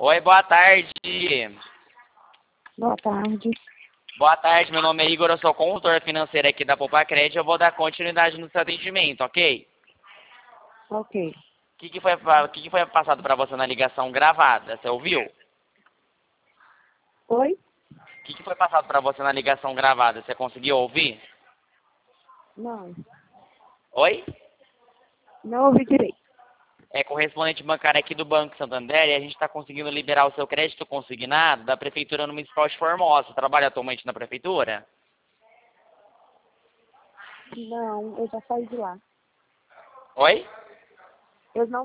Oi, boa tarde. Boa tarde. Boa tarde, meu nome é Igor, eu sou consultor financeiro aqui da Poupa Crédito. Eu vou dar continuidade no seu atendimento, ok? Ok. O que foi passado para você na ligação gravada? Você ouviu? Oi? O que foi passado para você na ligação gravada? Você conseguiu ouvir? Não. Oi? Não ouvi direito. É correspondente bancário aqui do Banco Santander e a gente está conseguindo liberar o seu crédito consignado da Prefeitura Municipal de Formosa. Você trabalha atualmente na Prefeitura? Não, eu já saí de lá. Oi? Eu não